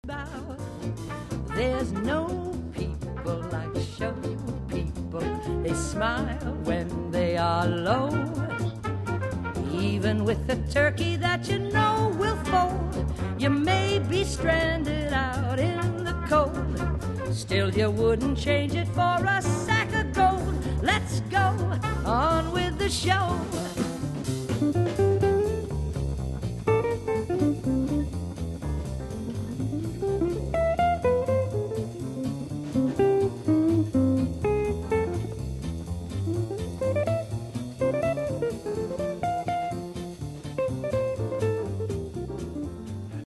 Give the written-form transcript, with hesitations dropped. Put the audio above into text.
about. There's no people like show people. They smile when they are low. Even with a turkey that you know will fold, you may be stranded out in the cold. Still you wouldn't change it for a sack of gold. Let's go on with the show.